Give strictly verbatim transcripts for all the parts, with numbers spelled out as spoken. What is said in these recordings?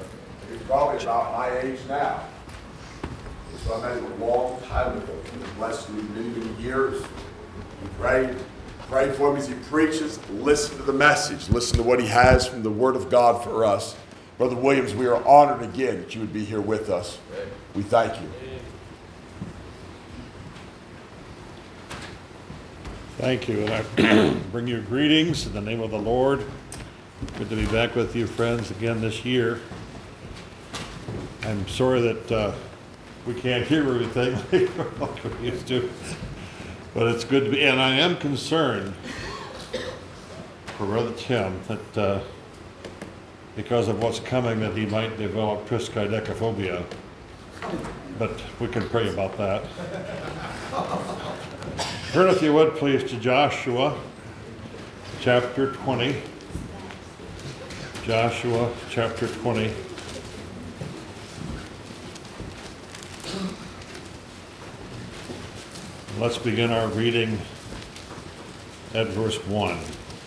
He's probably about my age now. So I met him a long time ago. He was blessed me many, many years. He prayed. Pray for him as he preaches. Listen to the message. Listen to what he has from the Word of God for us. Brother Williams, we are honored again that you would be here with us. We thank you. Thank you. And I bring you greetings in the name of the Lord. Good to be back with you, friends, again this year. I'm sorry that uh, we can't hear everything like we used to, but it's good to be. And I am concerned for Brother Tim that uh, because of what's coming, that he might develop triskaidekaphobia. But we can pray about that. Turn, if you would, please, to Joshua chapter twenty. Joshua chapter twenty. Let's begin our reading at verse one.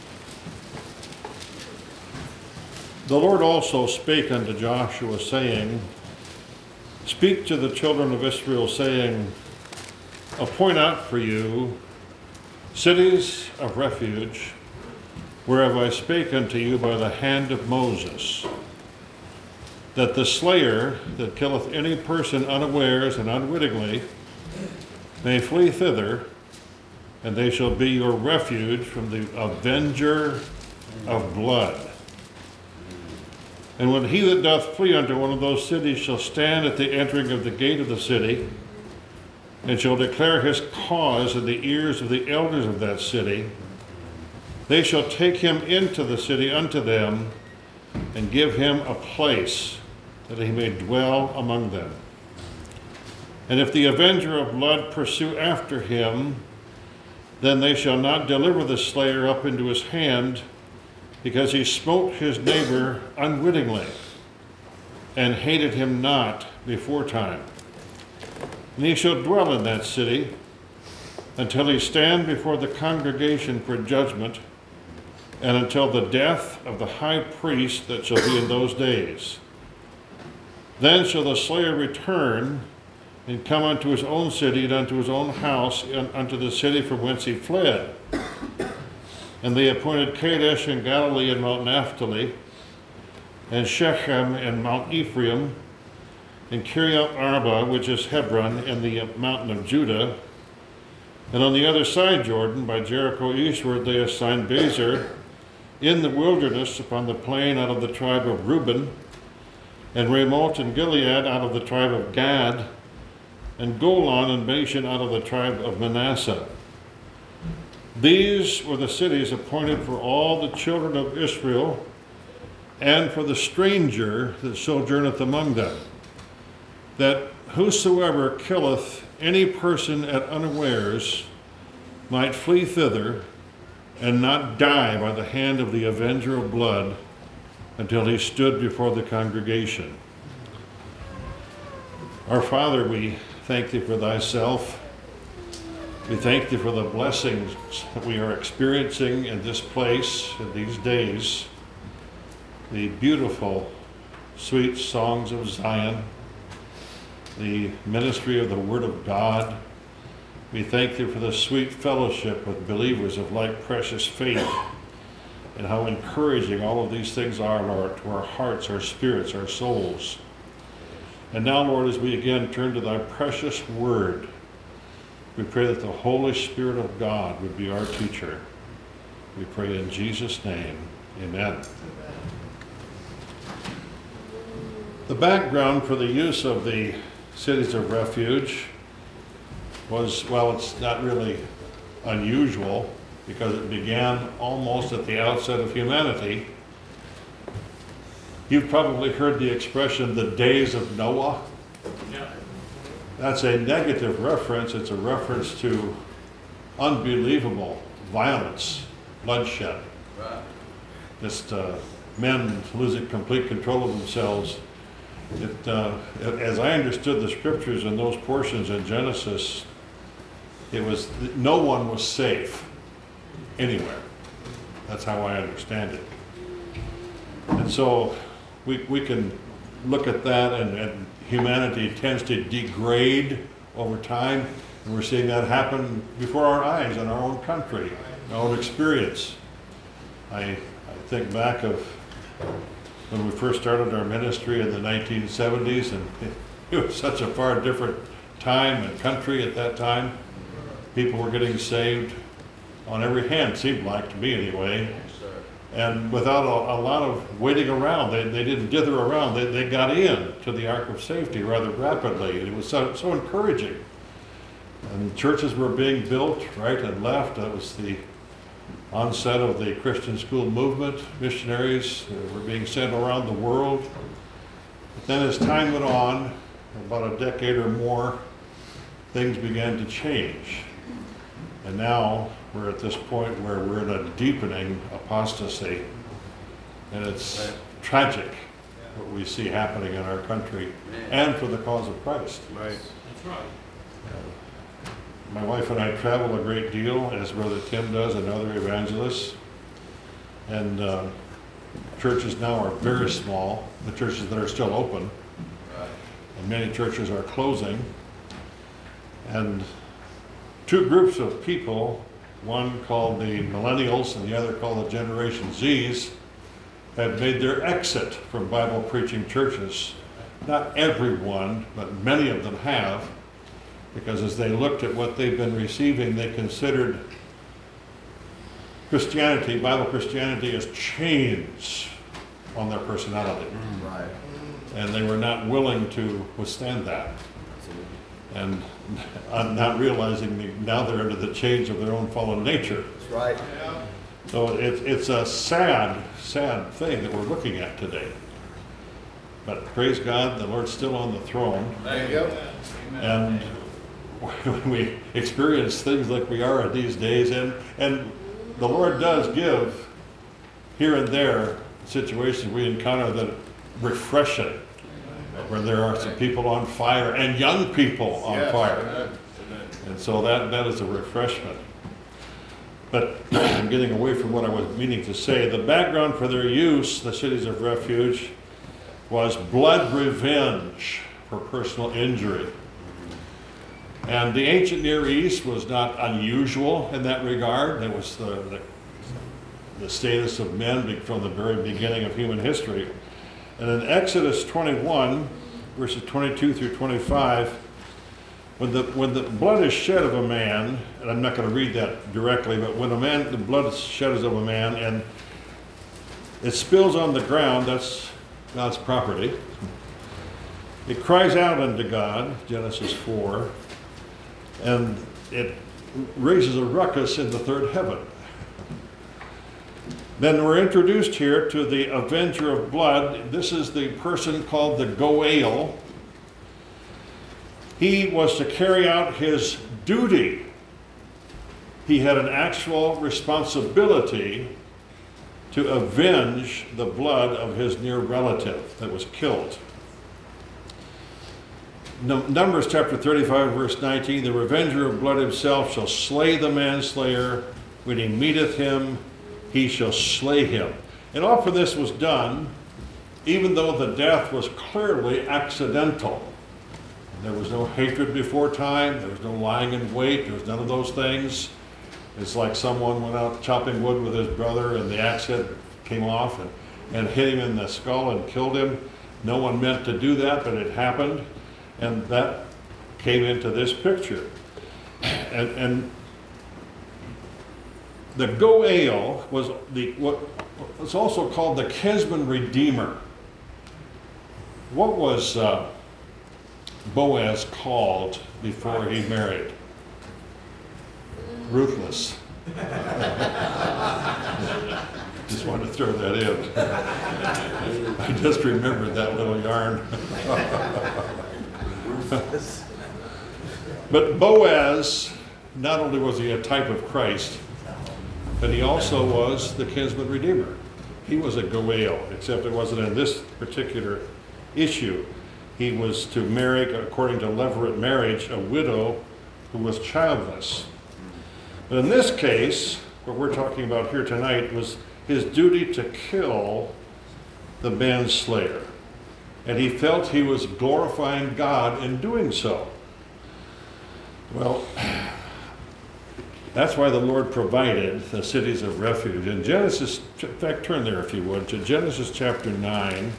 The Lord also spake unto Joshua, saying, Speak to the children of Israel, saying, Appoint out for you cities of refuge, whereof I spake unto you by the hand of Moses, that the slayer that killeth any person unawares and unwittingly may flee thither, and they shall be your refuge from the avenger of blood. And when he that doth flee unto one of those cities shall stand at the entering of the gate of the city, and shall declare his cause in the ears of the elders of that city, they shall take him into the city unto them, and give him a place, that he may dwell among them. And if the avenger of blood pursue after him, then they shall not deliver the slayer up into his hand, because he smote his neighbor unwittingly, and hated him not beforetime. And he shall dwell in that city until he stand before the congregation for judgment, and until the death of the high priest that shall be in those days. Then shall the slayer return and come unto his own city, and unto his own house, and unto the city from whence he fled. And they appointed Kadesh in Galilee and Mount Naphtali, and Shechem and Mount Ephraim, and Kiriath Arba, which is Hebron, in the mountain of Judah. And on the other side Jordan, by Jericho eastward, they assigned Bezer in the wilderness upon the plain out of the tribe of Reuben, and Ramoth and Gilead out of the tribe of Gad, and Golan and Bashan out of the tribe of Manasseh. These were the cities appointed for all the children of Israel, and for the stranger that sojourneth among them, that whosoever killeth any person at unawares might flee thither, and not die by the hand of the avenger of blood, until he stood before the congregation. Our Father, we thank thee for thyself. We thank thee for the blessings that we are experiencing in this place in these days, the beautiful, sweet songs of Zion, the ministry of the Word of God. We thank thee for the sweet fellowship with believers of like precious faith, and how encouraging all of these things are, Lord, to our hearts, our spirits, our souls. And now, Lord, as we again turn to thy precious word, we pray that the Holy Spirit of God would be our teacher. We pray in Jesus' name, amen. The background for the use of the cities of refuge was, well, it's not really unusual, because it began almost at the outset of humanity. You've probably heard the expression, the days of Noah. Yeah. That's a negative reference. It's a reference to unbelievable violence, bloodshed. Right. Just uh, men losing complete control of themselves. It, uh, as I understood the scriptures in those portions in Genesis, it was, no one was safe anywhere. That's how I understand it. And so we, we can look at that, and, and humanity tends to degrade over time, and we're seeing that happen before our eyes in our own country, our own experience. I, I think back of when we first started our ministry in the nineteen seventies, and it, it was such a far different time and country at that time. People were getting saved on every hand, seemed like to me anyway. And without a, a lot of waiting around, they, they didn't dither around, they, they got in to the ark of safety rather rapidly. And it was so, so encouraging. And churches were being built right and left. That was the onset of the Christian school movement. Missionaries uh, were being sent around the world. But then as time went on, about a decade or more, things began to change. And now we're at this point where we're in a deepening apostasy. And it's right. Tragic what we see happening in our country and for the cause of Christ. Right. That's right. Uh, my wife and I travel a great deal, as Brother Tim does and other evangelists. And uh, churches now are very small, the churches that are still open. Right. And many churches are closing. And two groups of people, one called the Millennials and the other called the Generation Zs, have made their exit from Bible preaching churches. Not everyone, but many of them have, because as they looked at what they've been receiving, they considered Christianity, Bible Christianity, as chains on their personality. Right. And they were not willing to withstand that. And I'm not realizing that now they're under the chains of their own fallen nature. That's right. So it, it's a sad, sad thing that we're looking at today. But praise God, the Lord's still on the throne. There you go. And when we experience things like we are in these days, and, and the Lord does give here and there situations we encounter that refreshing, where there are some people on fire and young people on Yes. fire. And so that, that is a refreshment. But I'm getting away from what I was meaning to say. The background for their use, the cities of refuge, was blood revenge for personal injury. And the ancient Near East was not unusual in that regard. It was the, the, the status of men from the very beginning of human history. And in Exodus twenty-one, verses twenty-two through twenty-five, when the, when the blood is shed of a man, and I'm not going to read that directly, but when a man, the blood is shed of a man and it spills on the ground, that's God's property. It cries out unto God, Genesis four, and it raises a ruckus in the third heaven. Then we're introduced here to the avenger of blood. This is the person called the Goel. He was to carry out his duty. He had an actual responsibility to avenge the blood of his near relative that was killed. Numbers chapter thirty-five, verse nineteen, the revenger of blood himself shall slay the manslayer. When he meeteth him, he shall slay him. And often this was done, even though the death was clearly accidental. There was no hatred before time, there was no lying in wait, there was none of those things. It's like someone went out chopping wood with his brother and the axe head came off and, and hit him in the skull and killed him. No one meant to do that, but it happened. And that came into this picture. And, and the Goel was the what was also called the kinsman redeemer. What was uh, Boaz called before he married? Ruthless. Just wanted to throw that in. I just remembered that little yarn. But Boaz, not only was he a type of Christ, but he also was the kinsman redeemer. He was a Goel, except it wasn't in this particular issue. He was to marry, according to levirate marriage, a widow who was childless. But in this case, what we're talking about here tonight was his duty to kill the manslayer. and he felt he was glorifying God in doing so. Well, that's why the Lord provided the cities of refuge. In Genesis, in fact, turn there if you would, to Genesis chapter nine.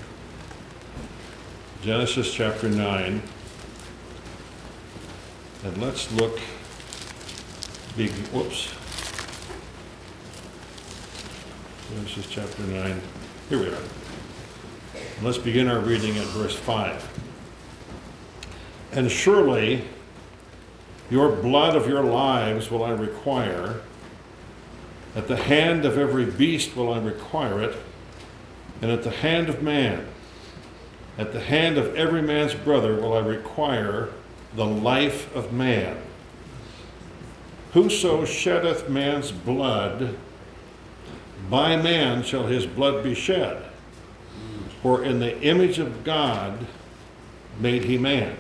Genesis chapter nine. And let's look, big, whoops. Genesis chapter nine. Here we are. Let's begin our reading at verse five. And surely your blood of your lives will I require, at the hand of every beast will I require it, and at the hand of man, at the hand of every man's brother will I require the life of man. Whoso sheddeth man's blood, by man shall his blood be shed. For in the image of God made he man.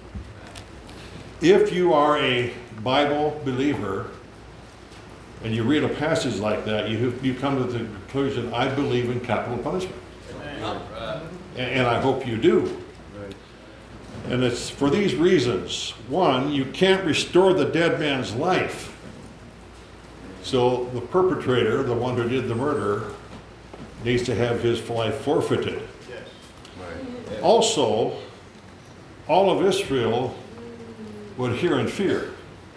If you are a Bible believer and you read a passage like that, you, you come to the conclusion, I believe in capital punishment. Amen. And, and I hope you do. And it's for these reasons. One, you can't restore the dead man's life. So the perpetrator, the one who did the murder, needs to have his life forfeited. Yes. Right. Also, all of Israel would hear and fear.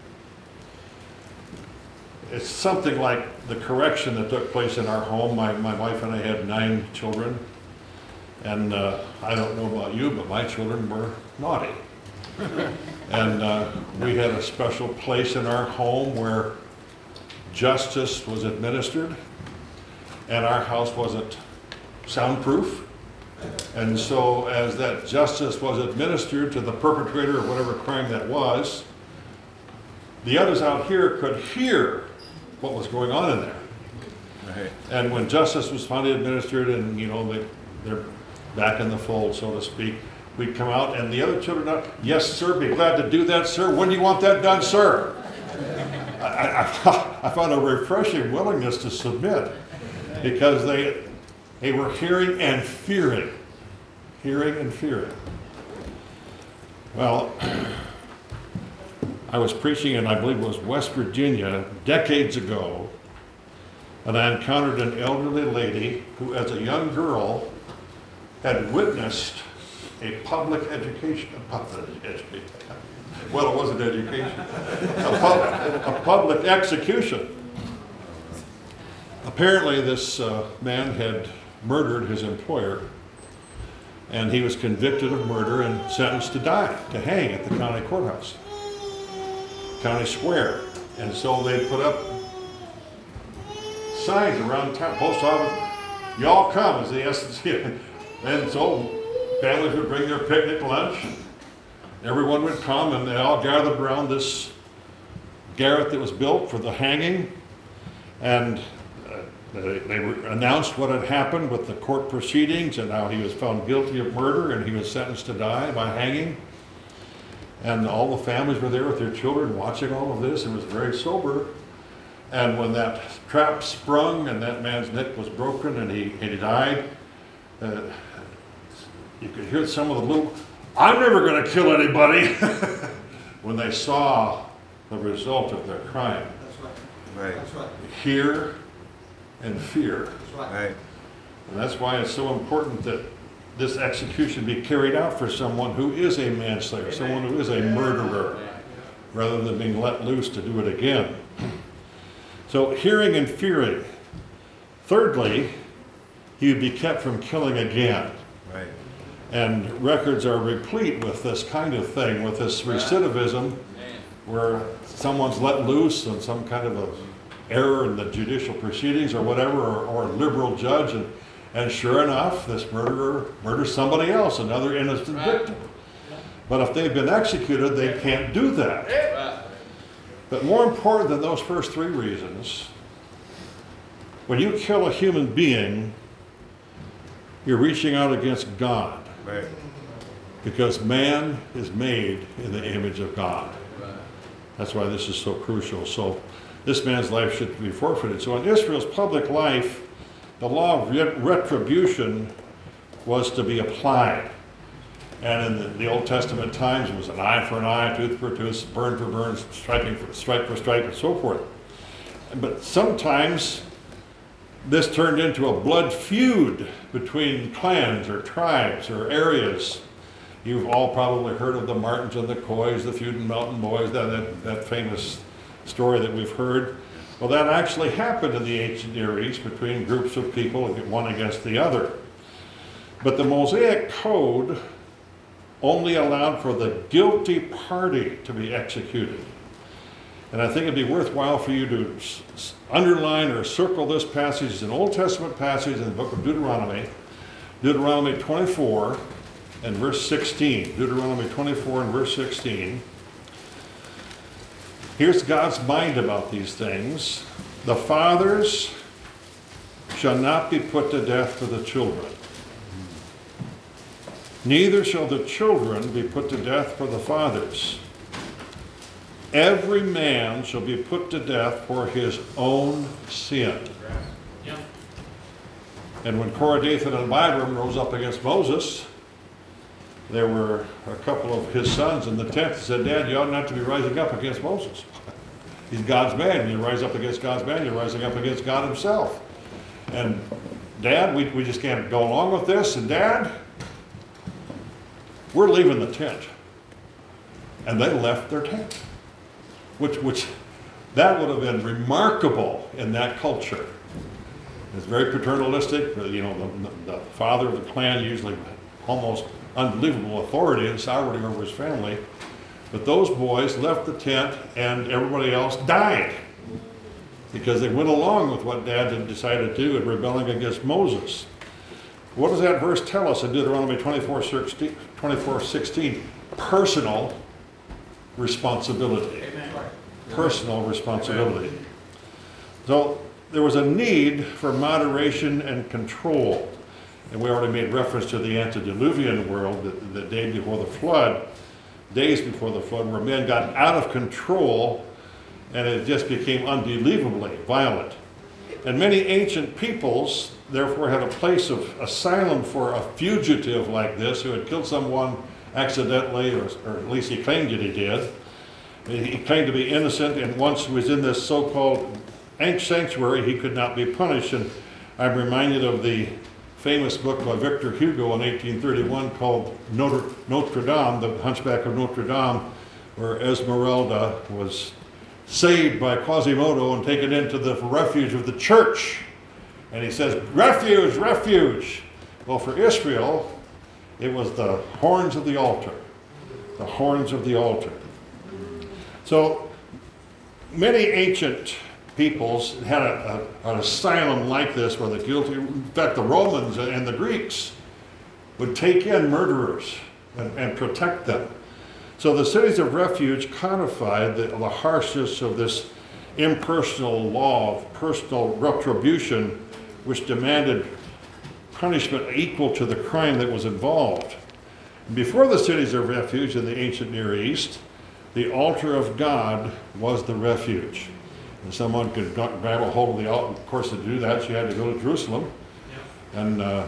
It's something like the correction that took place in our home. My, my wife and I had nine children. And uh, I don't know about you, but my children were naughty. And uh, we had a special place in our home where justice was administered, and our house wasn't soundproof. And so as that justice was administered to the perpetrator of whatever crime that was, the others out here could hear what was going on in there. Right. And when justice was finally administered and, you know, they, they're back in the fold, so to speak, we'd come out and the other children, are, yes, sir, be glad to do that, sir. When do you want that done, sir? I, I, I found a refreshing willingness to submit because they, they were hearing and fearing. Hearing and fearing. Well, I was preaching in, I believe it was West Virginia, decades ago, and I encountered an elderly lady who, as a young girl, had witnessed a public education, a public education, well, it wasn't education, a, pub, a public execution. Apparently, this uh, man had murdered his employer, and he was convicted of murder and sentenced to die, to hang at the county courthouse, county square. And so they put up signs around town, post office, y'all come, as the essence. And so families would bring their picnic lunch. Everyone would come, and they all gathered around this garret that was built for the hanging. And uh, they, they announced what had happened with the court proceedings and how he was found guilty of murder and he was sentenced to die by hanging. And all the families were there with their children watching all of this. It was very sober. And when that trap sprung and that man's neck was broken and he, and he died, uh, you could hear some of the little, I'm never going to kill anybody, when they saw the result of their crime. That's right. Right. That's right. Hear and fear. That's right. Right. And that's why it's so important that this execution be carried out for someone who is a manslayer, someone who is a murderer, rather than being let loose to do it again. So hearing and fearing. Thirdly, he would be kept from killing again. Right. And records are replete with this kind of thing, with this recidivism, where someone's let loose on some kind of a error in the judicial proceedings or whatever, or, or a liberal judge, and, and sure enough, this murderer murders somebody else, another innocent victim. But if they've been executed, they can't do that. But more important than those first three reasons, when you kill a human being, you're reaching out against God. Right. Because man is made in the image of God. That's why this is so crucial. So this man's life should be forfeited. So in Israel's public life, the law of retribution was to be applied. And in the, the Old Testament times, it was an eye for an eye, tooth for tooth, burn for burn, striping for stripe for stripe, and so forth. But sometimes this turned into a blood feud between clans or tribes or areas. You've all probably heard of the Martins and the Coys, the Feud and Mountain Boys, that, that, that famous story that we've heard. Well, that actually happened in the ancient Near East between groups of people, one against the other. But the Mosaic Code only allowed for the guilty party to be executed. And I think it'd be worthwhile for you to s- s- underline or circle this passage. It's an Old Testament passage in the book of Deuteronomy, Deuteronomy twenty-four and verse sixteen. Deuteronomy twenty-four and verse sixteen. Here's God's mind about these things. The fathers shall not be put to death for the children. Neither shall the children be put to death for the fathers. Every man shall be put to death for his own sin. Yeah. And when Korah, Dathan, and Abiram rose up against Moses, there were a couple of his sons in the tent that said, Dad, you ought not to be rising up against Moses. He's God's man. When you rise up against God's man, you're rising up against God himself. And Dad, we, we just can't go along with this. And Dad, we're leaving the tent. And they left their tent. Which, which, that would have been remarkable in that culture. It's very paternalistic. You know, the, the father of the clan usually almost unbelievable authority and sovereignty over his family. But those boys left the tent and everybody else died because they went along with what Dad had decided to do in rebelling against Moses. What does that verse tell us in Deuteronomy twenty-four sixteen? Personal responsibility. Amen. Personal responsibility. So there was a need for moderation and control. And we already made reference to the antediluvian world, the, the day before the flood, days before the flood, where men got out of control and it just became unbelievably violent. And many ancient peoples, therefore, had a place of asylum for a fugitive like this who had killed someone accidentally, or, or at least he claimed that he did. He claimed to be innocent, and once he was in this so-called sanctuary, he could not be punished. And I'm reminded of the famous book by Victor Hugo in eighteen thirty-one called Notre, Notre Dame, The Hunchback of Notre Dame, where Esmeralda was saved by Quasimodo and taken into the refuge of the church. And he says, refuge, refuge. Well, for Israel, it was the horns of the altar. The horns of the altar. So many ancient peoples had a, a, an asylum like this where the guilty, in fact, the Romans and the Greeks would take in murderers and, and protect them. So the cities of refuge codified the, the harshness of this impersonal law of personal retribution, which demanded punishment equal to the crime that was involved. Before the cities of refuge in the ancient Near East, the altar of God was the refuge. And someone could grab a hold of the altar. Of course, to do that, you had to go to Jerusalem. Yeah. And uh,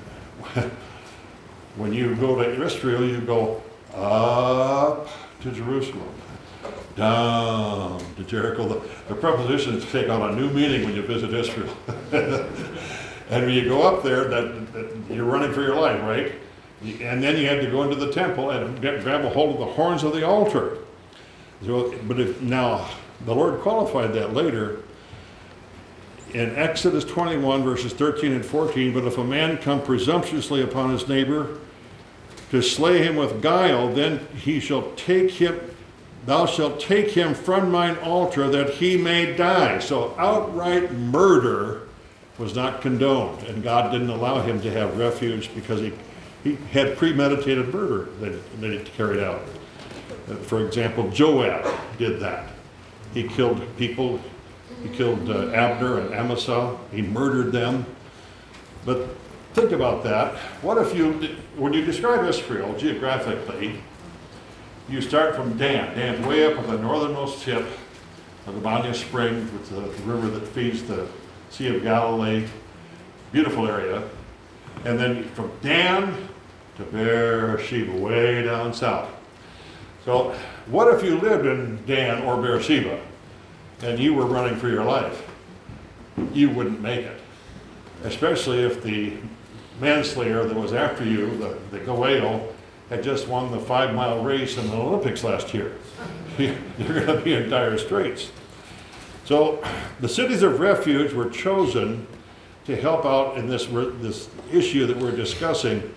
when you go to Israel, you go up to Jerusalem, down to Jericho. The, the prepositions take on a new meaning when you visit Israel. And when you go up there, that, that you're running for your life, right? And then you had to go into the temple and get, grab a hold of the horns of the altar. So, but if now the Lord qualified that later in Exodus twenty-one, verses thirteen and fourteen. But if a man come presumptuously upon his neighbor to slay him with guile, then he shall take him. Thou shalt take him from mine altar that he may die. So outright murder was not condoned, and God didn't allow him to have refuge because he, he had premeditated murder that, that he carried out. For example, Joab did that. He killed people. He killed uh, Abner and Amasa. He murdered them. But think about that. What if you, when you describe Israel geographically, you start from Dan. Dan's way up at the northernmost tip of the Banya Spring, with the, the river that feeds the Sea of Galilee. Beautiful area. And then from Dan to Beersheba, way down south. So what if you lived in Dan or Beersheba and you were running for your life? You wouldn't make it, especially if the manslayer that was after you, the, the Goel, had just won the five-mile race in the Olympics last year. You're going to be in dire straits. So the cities of refuge were chosen to help out in this, this issue that we're discussing.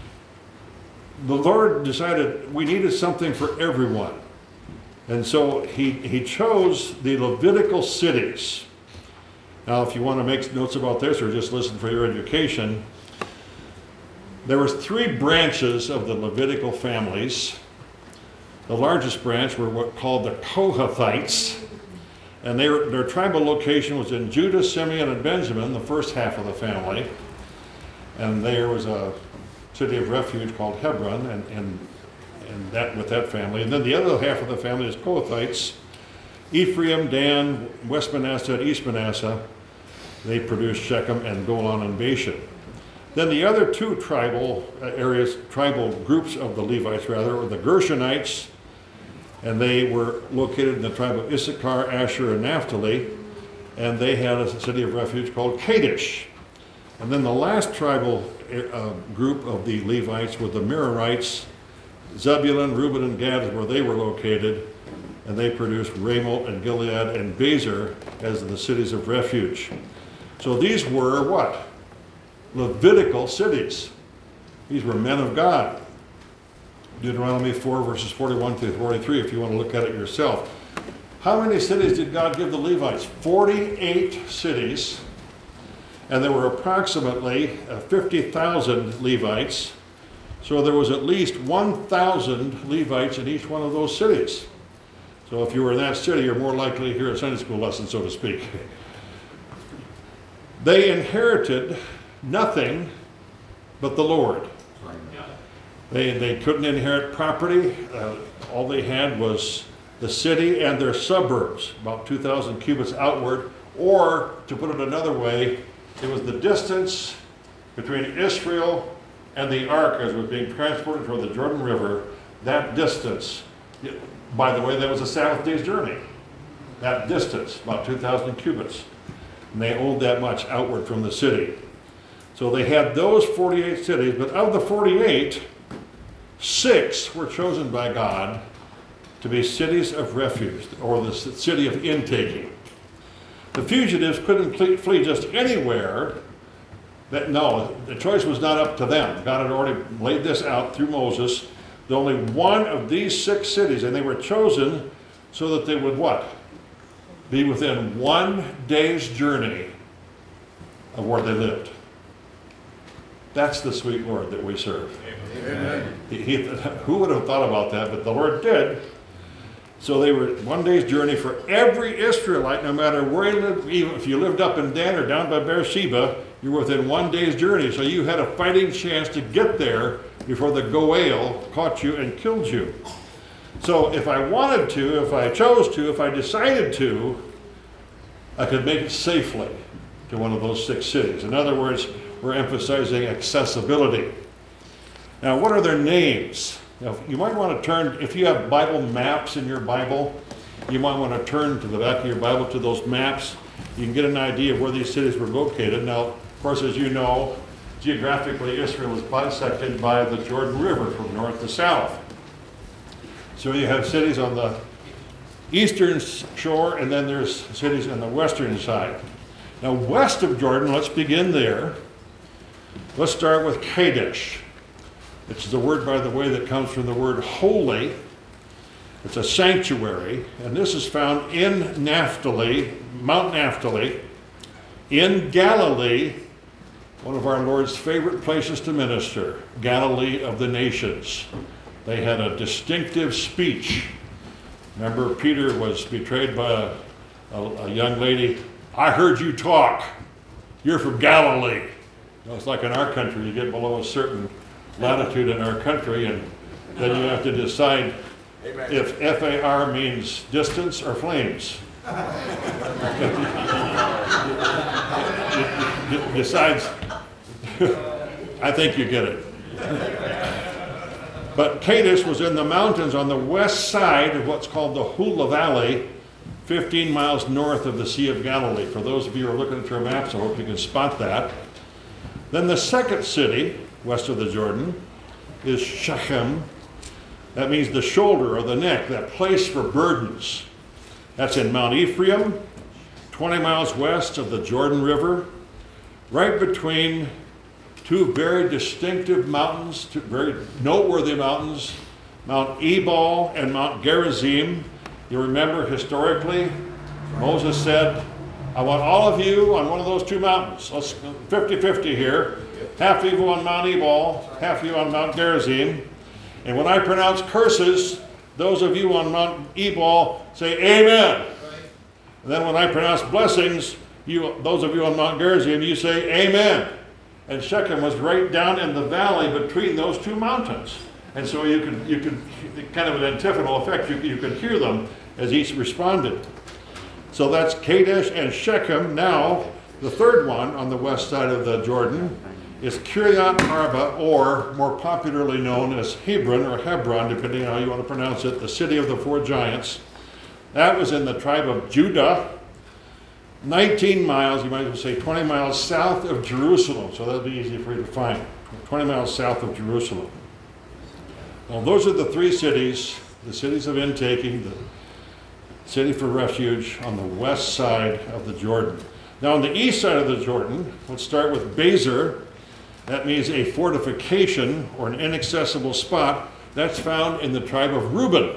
The Lord decided we needed something for everyone. And so he, he chose the Levitical cities. Now, if you want to make notes about this or just listen for your education, there was three branches of the Levitical families. The largest branch were what called the Kohathites, and they were, their tribal location was in Judah, Simeon, and Benjamin, the first half of the family. And there was a city of refuge called Hebron, and, and, and that with that family. And then the other half of the family is Kohathites, Ephraim, Dan, West Manasseh, and East Manasseh. They produced Shechem and Golan and Bashan. Then the other two tribal areas, tribal groups of the Levites rather, were the Gershonites, and they were located in the tribe of Issachar, Asher, and Naphtali, and they had a city of refuge called Kadesh. And then the last tribal uh, group of the Levites were the Merarites. Zebulun, Reuben, and Gad is where they were located, and they produced Ramoth and Gilead and Bezer as the cities of refuge. So these were what? Levitical cities. These were men of God. Deuteronomy four, verses forty-one through forty-three, if you want to look at it yourself. How many cities did God give the Levites? forty-eight cities. And there were approximately uh, fifty thousand Levites. So there was at least one thousand Levites in each one of those cities. So if you were in that city, you're more likely to hear a Sunday school lesson, so to speak. They inherited nothing but the Lord. They, they couldn't inherit property. Uh, all they had was the city and their suburbs, about two thousand cubits outward. Or, to put it another way, it was the distance between Israel and the ark as it was being transported toward the Jordan River. That distance, by the way, that was a Sabbath day's journey. That distance, about two thousand cubits. And they owed that much outward from the city. So they had those forty-eight cities, but of the forty-eight, six were chosen by God to be cities of refuge, or the city of intaking. The fugitives couldn't flee just anywhere. That, no, the choice was not up to them. God had already laid this out through Moses. There's only one of these six cities, and they were chosen so that they would what? Be within one day's journey of where they lived. That's the sweet Lord that we serve. Amen. He, he, who would have thought about that? But the Lord did. So they were one day's journey for every Israelite, no matter where you lived. Even if you lived up in Dan or down by Beersheba, you were within one day's journey. So you had a fighting chance to get there before the Goel caught you and killed you. So if I wanted to, if I chose to, if I decided to, I could make it safely to one of those six cities. In other words, we're emphasizing accessibility. Now, what are their names? Now, you might want to turn, if you have Bible maps in your Bible, you might want to turn to the back of your Bible to those maps. You can get an idea of where these cities were located. Now, of course, as you know, geographically, Israel is bisected by the Jordan River from north to south. So you have cities on the eastern shore, and then there's cities on the western side. Now, west of Jordan, let's begin there. Let's start with Kadesh. It's the word, by the way, that comes from the word holy. It's a sanctuary, and this is found in Naphtali, Mount Naphtali, in Galilee, one of our Lord's favorite places to minister, Galilee of the nations. They had a distinctive speech. Remember, Peter was betrayed by a, a, a young lady. I heard you talk. You're from Galilee. You know, it's like in our country, you get below a certain latitude in our country, and then you have to decide Amen. If F A R means distance or flames. Besides, I think you get it. But Kadesh was in the mountains on the west side of what's called the Hula Valley, fifteen miles north of the Sea of Galilee. For those of you who are looking at your maps, I hope you can spot that. Then the second city, west of the Jordan, is Shechem. That means the shoulder or the neck, that place for burdens. That's in Mount Ephraim, twenty miles west of the Jordan River, right between two very distinctive mountains, two very noteworthy mountains, Mount Ebal and Mount Gerizim. You remember historically, Moses said, I want all of you on one of those two mountains. Let's fifty fifty here. Half of you on Mount Ebal, half of you on Mount Gerizim. And when I pronounce curses, those of you on Mount Ebal say amen. And then when I pronounce blessings, you, those of you on Mount Gerizim, you say amen. And Shechem was right down in the valley between those two mountains. And so you could, you could kind of an antiphonal effect, you, you could hear them as each responded. So that's Kadesh and Shechem. Now, the third one on the west side of the Jordan is Kiryat Arba, or more popularly known as Hebron or Hebron, depending on how you want to pronounce it, the city of the four giants. That was in the tribe of Judah, nineteen miles, you might as well say twenty miles south of Jerusalem, so that'll be easy for you to find, twenty miles south of Jerusalem. Well, those are the three cities, the cities of intaking, the city for refuge on the west side of the Jordan. Now on the east side of the Jordan, let's start with Bezer. That means a fortification or an inaccessible spot. That's found in the tribe of Reuben.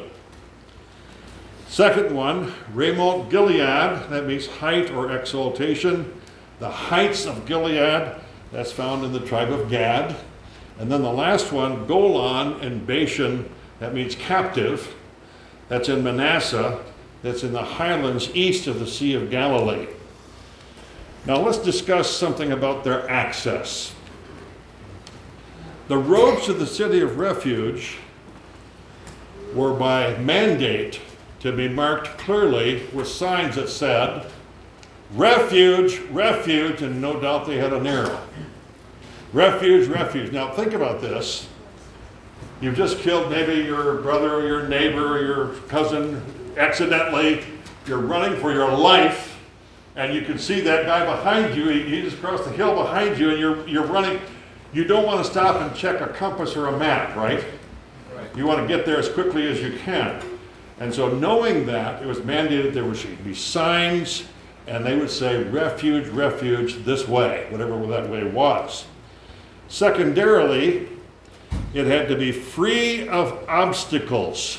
Second one, Ramoth Gilead, that means height or exaltation. The heights of Gilead, that's found in the tribe of Gad. And then the last one, Golan and Bashan, that means captive. That's in Manasseh, that's in the highlands east of the Sea of Galilee. Now let's discuss something about their access. The roads to the city of refuge were by mandate to be marked clearly with signs that said, refuge, refuge, and no doubt they had an arrow. Refuge, refuge. Now think about this. You've just killed maybe your brother or your neighbor or your cousin accidentally. You're running for your life, and you can see that guy behind you. He, he just crossed the hill behind you, and you're, you're running. You don't want to stop and check a compass or a map, right? Right. You want to get there as quickly as you can. And so knowing that, it was mandated there should be signs, and they would say, refuge, refuge, this way, whatever that way was. Secondarily, it had to be free of obstacles.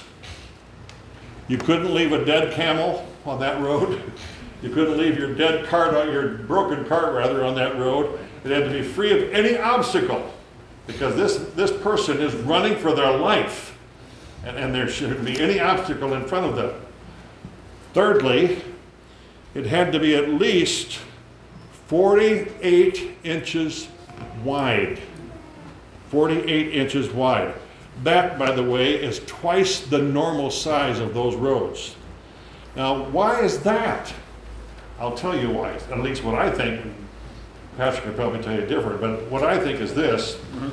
You couldn't leave a dead camel on that road. You couldn't leave your dead cart, on your broken cart rather, on that road. It had to be free of any obstacle, because this, this person is running for their life, and, and there shouldn't be any obstacle in front of them. Thirdly, it had to be at least forty-eight inches wide. forty-eight inches wide. That, by the way, is twice the normal size of those roads. Now, why is that? I'll tell you why, at least what I think. Patrick could probably tell you different, but what I think is this. Mm-hmm.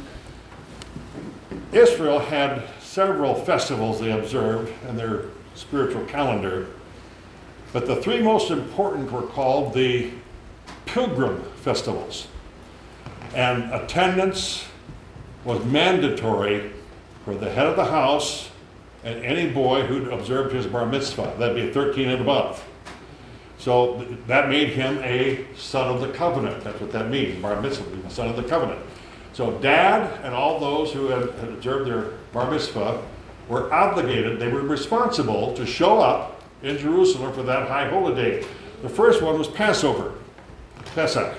Israel had several festivals they observed in their spiritual calendar, but the three most important were called the pilgrim festivals. And attendance was mandatory for the head of the house and any boy who'd observed his bar mitzvah. That'd be thirteen and above. So th- that made him a son of the covenant. That's what that means, bar mitzvah, being a son of the covenant. So dad and all those who had, had observed their bar mitzvah were obligated, they were responsible to show up in Jerusalem for that high holy day. The first one was Passover, Pesach.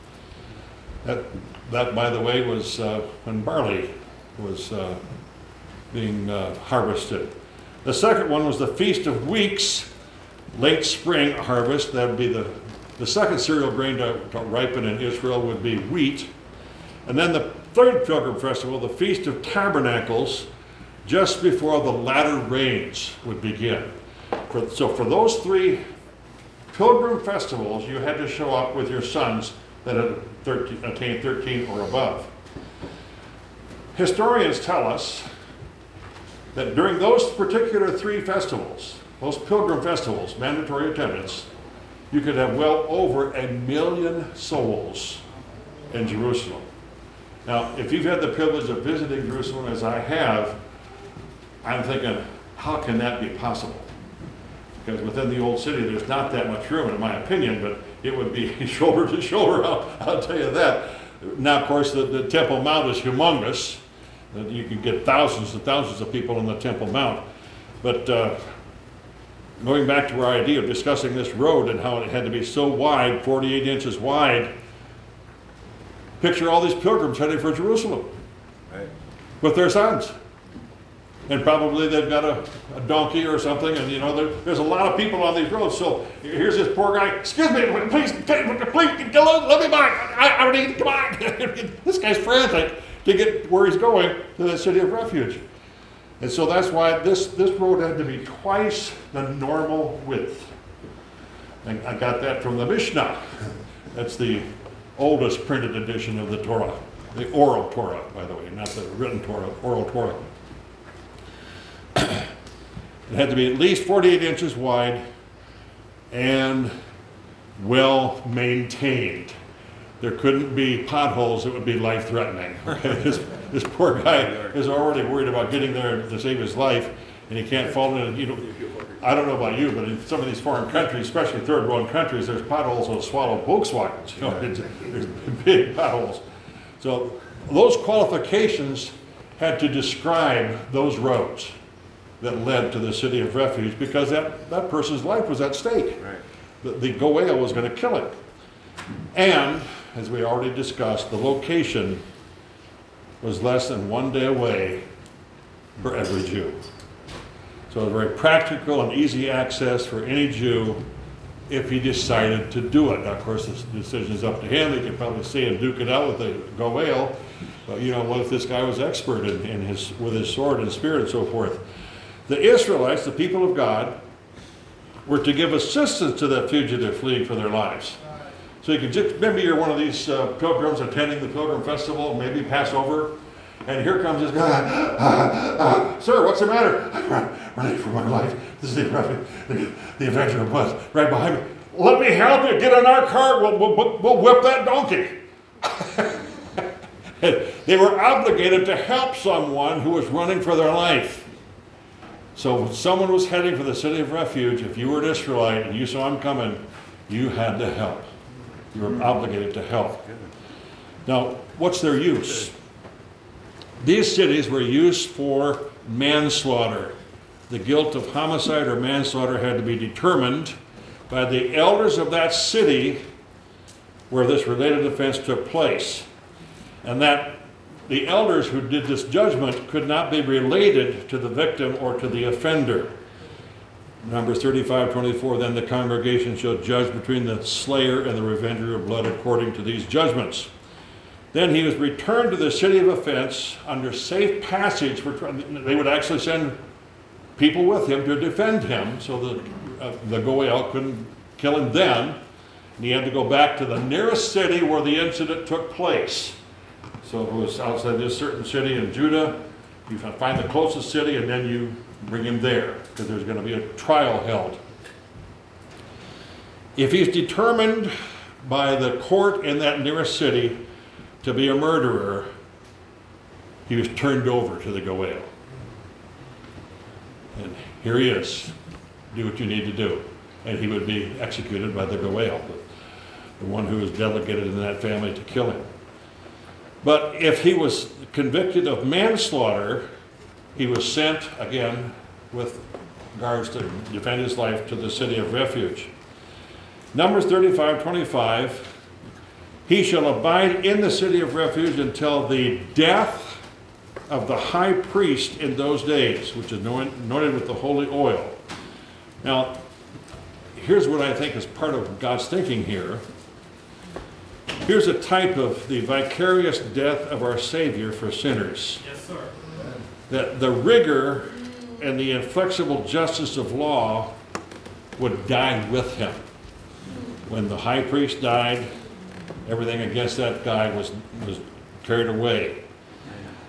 That, that by the way, was uh, when barley was uh, being uh, harvested. The second one was the Feast of Weeks, late spring harvest. That would be the, the second cereal grain to, to ripen in Israel would be wheat. And then the third pilgrim festival, the Feast of Tabernacles, just before the latter rains would begin. For, so for those three pilgrim festivals, you had to show up with your sons that had thirteen, attained thirteen or above. Historians tell us that during those particular three festivals, those pilgrim festivals, mandatory attendance, you could have well over a million souls in Jerusalem. Now, if you've had the privilege of visiting Jerusalem as I have, I'm thinking, how can that be possible? Because within the old city, there's not that much room, in my opinion, but it would be shoulder to shoulder, I'll, I'll tell you that. Now, of course, the, the Temple Mount is humongous. You can get thousands and thousands of people on the Temple Mount. But uh, going back to our idea of discussing this road and how it had to be so wide, forty-eight inches wide, picture all these pilgrims heading for Jerusalem Right. with their sons. And probably they've got a, a donkey or something, and you know, there, there's a lot of people on these roads. So here's this poor guy, excuse me, please, please, please let me back. I, I need to come on. This guy's frantic to get where he's going, to the city of refuge. And so that's why this, this road had to be twice the normal width. And I got that from the Mishnah. That's the oldest printed edition of the Torah, the oral Torah, by the way, not the written Torah, oral Torah. It had to be at least forty-eight inches wide and well maintained. There couldn't be potholes that would be life-threatening. Okay? This, this poor guy is already worried about getting there to save his life, and he can't fall in. You know, I don't know about you, but in some of these foreign countries, especially third world countries, there's potholes that swallow Volkswagens. You know, it's, there's big potholes. So those qualifications had to describe those roads that led to the city of refuge, because that, that person's life was at stake. Right. The, the Goel was going to kill him. And, as we already discussed, the location was less than one day away for every Jew. So it was very practical and easy access for any Jew if he decided to do it. Now, of course, this decision is up to him. He can probably see and duke it out with the Goel. But, you know, what if this guy was expert in, in his, with his sword and spear and so forth? The Israelites, the people of God, were to give assistance to that fugitive fleeing for their lives. So you can just, maybe you're one of these uh, pilgrims attending the Pilgrim Festival, maybe Passover, and here comes this guy, ah, ah, ah. Sir, what's the matter? I'm run, running for my life. This is the, the, the Avenger of Blood right behind me. Let me help you. Get in our car. We'll, we'll, we'll whip that donkey. They were obligated to help someone who was running for their life. So when someone was heading for the city of refuge, if you were an Israelite and you saw him coming, you had to help. You were obligated to help. Now, what's their use? These cities were used for manslaughter. The guilt of homicide or manslaughter had to be determined by the elders of that city where this related offense took place. And that the elders who did this judgment could not be related to the victim or to the offender. Numbers thirty-five twenty-four, then the congregation shall judge between the slayer and the revenger of blood according to these judgments. Then he was returned to the city of offense under safe passage. For, they would actually send people with him to defend him so that uh, the Goel couldn't kill him then. And he had to go back to the nearest city where the incident took place. So if it was outside this certain city in Judah, you find the closest city and then you bring him there, because there's going to be a trial held. If he's determined by the court in that nearest city to be a murderer, he was turned over to the Goel. And here he is. Do what you need to do. And he would be executed by the Goel, the one who was delegated in that family to kill him. But if he was convicted of manslaughter, he was sent, again, with guards to defend his life, to the city of refuge. Numbers thirty-five twenty-five, he shall abide in the city of refuge until the death of the high priest in those days, which is anointed with the holy oil. Now, here's what I think is part of God's thinking here. Here's a type of the vicarious death of our Savior for sinners. Yes, sir. That the rigor and the inflexible justice of law would die with him. When the high priest died, everything against that guy was, was carried away.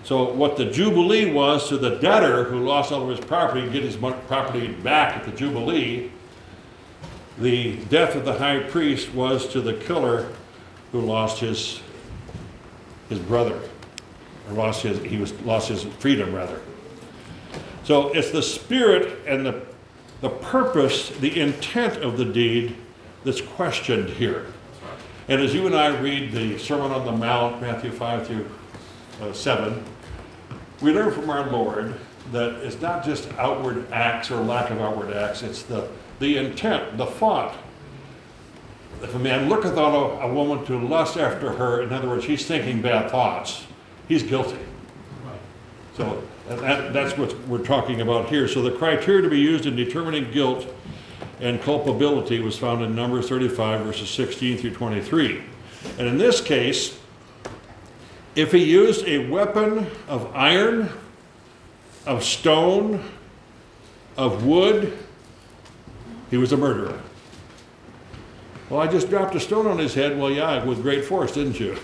So what the Jubilee was to the debtor who lost all of his property, get his mon- property back at the Jubilee, the death of the high priest was to the killer who lost his his brother, or lost his he was lost his freedom rather. So it's the spirit and the the purpose, the intent of the deed that's questioned here. And as you and I read the Sermon on the Mount, Matthew five through uh, seven, we learn from our Lord that it's not just outward acts or lack of outward acts, it's the, the intent, the thought. If a man looketh on a, a woman to lust after her, in other words, he's thinking bad thoughts, he's guilty. So and that, that's what we're talking about here. So the criteria to be used in determining guilt and culpability was found in Numbers thirty-five, verses sixteen through twenty-three. And in this case, if he used a weapon of iron, of stone, of wood, he was a murderer. Well, I just dropped a stone on his head. Well, yeah, with great force, didn't you?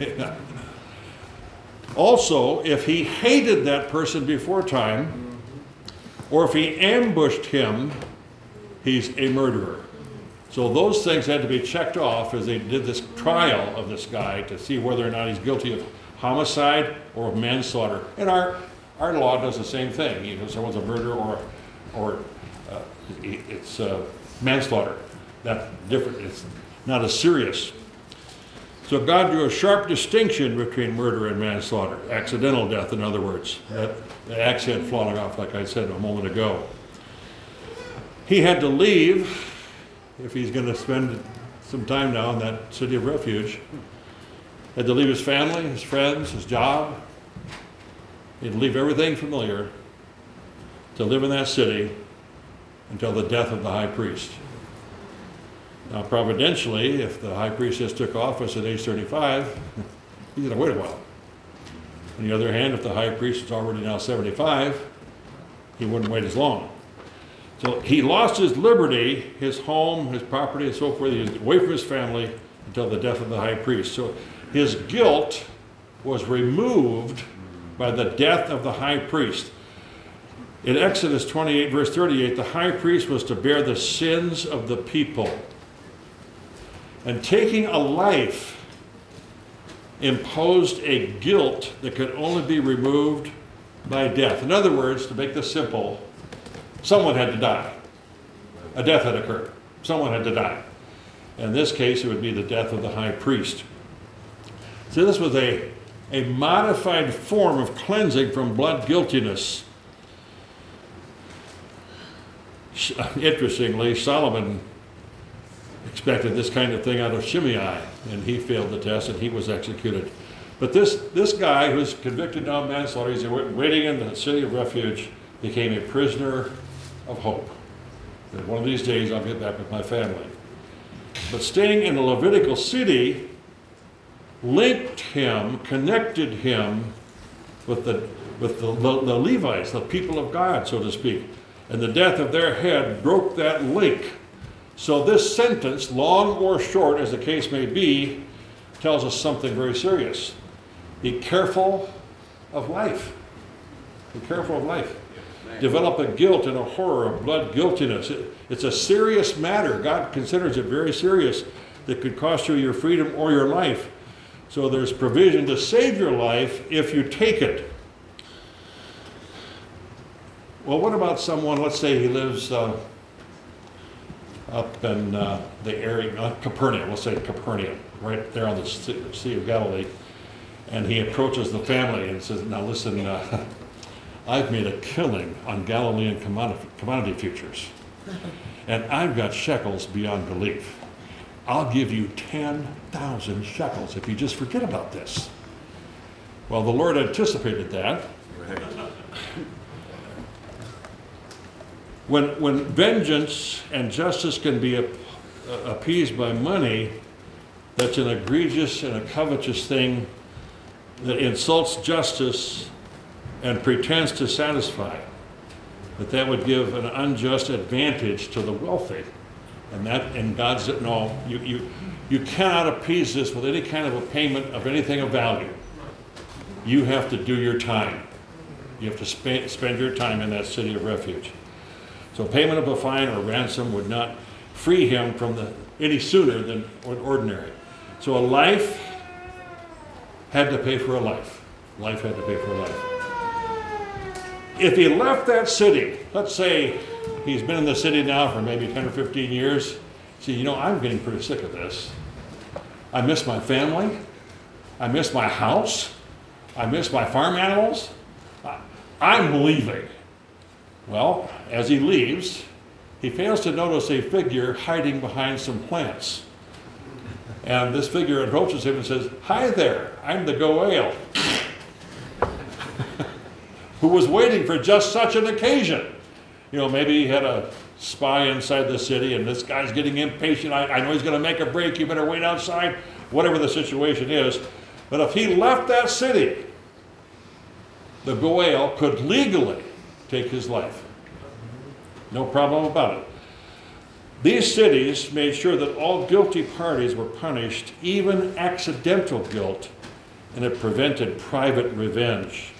Also, if he hated that person before time, or if he ambushed him, he's a murderer. So those things had to be checked off as they did this trial of this guy to see whether or not he's guilty of homicide or of manslaughter. And our our law does the same thing. You know, someone's a murderer or or uh, it's uh, manslaughter. That's different. It's not as serious. So God drew a sharp distinction between murder and manslaughter, accidental death, in other words. That, the axe head falling off, like I said a moment ago. He had to leave, if he's going to spend some time now in that city of refuge, had to leave his family, his friends, his job. He'd leave everything familiar to live in that city until the death of the high priest. Now, providentially, if the high priest just took office at age thirty-five, he's going to wait a while. On the other hand, if the high priest is already now seventy-five, he wouldn't wait as long. So he lost his liberty, his home, his property, and so forth. He was away from his family until the death of the high priest. So his guilt was removed by the death of the high priest. In Exodus twenty-eight, verse thirty-eight, the high priest was to bear the sins of the people. And taking a life imposed a guilt that could only be removed by death. In other words, to make this simple, someone had to die. A death had occurred. Someone had to die. In this case, it would be the death of the high priest. So this was a, a modified form of cleansing from blood guiltiness. Interestingly, Solomon expected this kind of thing out of Shimei, and he failed the test, and he was executed. But this, this guy who's convicted of manslaughter, he's waiting in the city of refuge, became a prisoner of hope. That one of these days I'll get back with my family. But staying in a Levitical city linked him, connected him with the with the, the, the Levites, the people of God, so to speak. And the death of their head broke that link. So this sentence, long or short as the case may be, tells us something very serious. Be careful of life. Be careful of life. Develop a guilt and a horror of blood guiltiness. It, it's a serious matter. God considers it very serious that could cost you your freedom or your life. So there's provision to save your life if you take it. Well, what about someone, let's say he lives uh, up in uh, the area, uh, Capernaum, we'll say Capernaum, right there on the Sea of Galilee, and he approaches the family and says, now listen, uh, I've made a killing on Galilean commodity, commodity futures, and I've got shekels beyond belief. I'll give you ten thousand shekels if you just forget about this. Well, the Lord anticipated that. Right. When, when vengeance and justice can be ap- appeased by money, that's an egregious and a covetous thing that insults justice and pretends to satisfy. That that would give an unjust advantage to the wealthy. And that, and God's, no, you, you, you cannot appease this with any kind of a payment of anything of value. you have to do your time. You have to spend, spend your time in that city of refuge. So payment of a fine or ransom would not free him from the any sooner than ordinary. So a life had to pay for a life. Life had to pay for a life. If he left that city, let's say he's been in the city now for maybe ten or fifteen years. See, you know, I'm getting pretty sick of this. I miss my family. I miss my house. I miss my farm animals. I'm leaving. Well, as he leaves, he fails to notice a figure hiding behind some plants. And this figure approaches him and says, "Hi there, I'm the Goel," who was waiting for just such an occasion. You know, maybe he had a spy inside the city and this guy's getting impatient. I, I know he's going to make a break. You better wait outside, whatever the situation is. But if he left that city, the Goel could legally take his life. No problem about it. These cities made sure that all guilty parties were punished, even accidental guilt, and it prevented private revenge.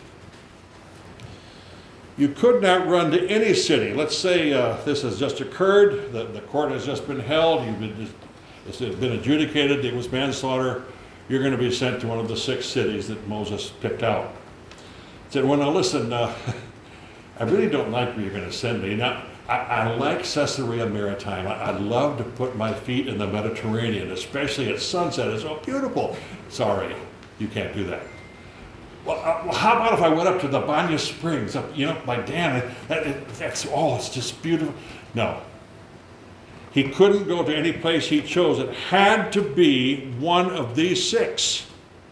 You could not run to any city. Let's say uh, this has just occurred, the, the court has just been held, you've been, it's been adjudicated, it was manslaughter, you're going to be sent to one of the six cities that Moses picked out. He said, well, now listen, uh, I really don't like where you're going to send me. Now, I, I like Caesarea Maritime. I, I'd love to put my feet in the Mediterranean, especially at sunset. It's so beautiful. Sorry, you can't do that. Well, uh, well, how about if I went up to the Banya Springs, up, you know, by Dan? That, that, that's, oh, it's just beautiful. No. He couldn't go to any place he chose. It had to be one of these six.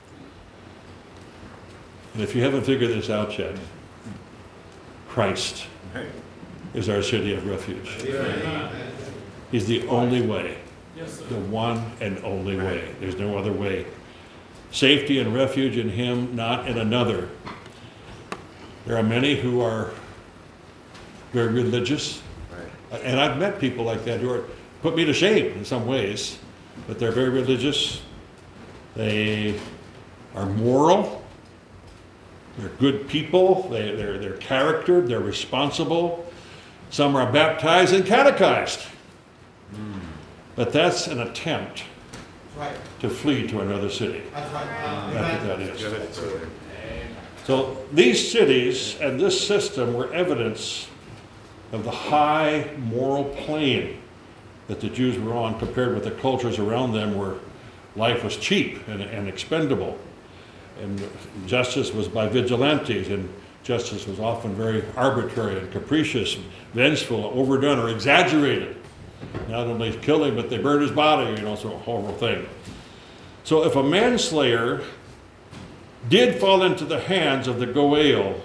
And if you haven't figured this out yet, Christ is our city of refuge. He's the only way, the one and only way. There's no other way. Safety and refuge in him, not in another. There are many who are very religious, and I've met people like that who are put me to shame in some ways, but they're very religious. They are moral. They're good people. They, they're, they're charactered. They're responsible. Some are baptized and catechized. Mm. But that's an attempt Right. to flee to another city. That's right. Uh, That's what that is. So these cities and this system were evidence of the high moral plane that the Jews were on compared with the cultures around them where life was cheap and, and expendable. And justice was by vigilantes, and justice was often very arbitrary and capricious, vengeful, overdone, or exaggerated. Not only kill him, but they burned his body, you know, so a horrible thing. So if a manslayer did fall into the hands of the Goel,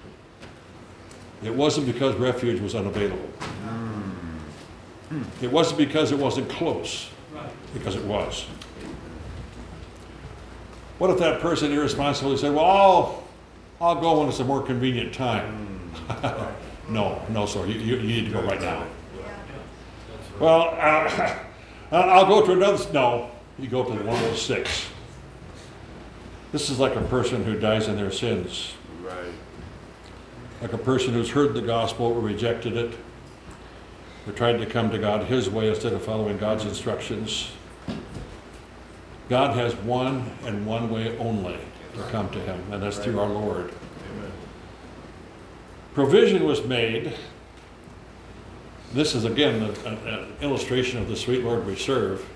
it wasn't because refuge was unavailable. It wasn't because it wasn't close, because it was. What if that person irresponsibly said, well, I'll, I'll go when it's a more convenient time? no, no, sir, you, you, you need to go right now. Well, uh, I'll go to another. No, you go to one of the six. This is like a person who dies in their sins. Right. Like a person who's heard the gospel but rejected it. Or tried to come to God his way instead of following God's instructions. God has one and one way only to come to him, and that's through our Lord. Amen. Provision was made. This is, again, a, a, an illustration of the sweet Lord we serve.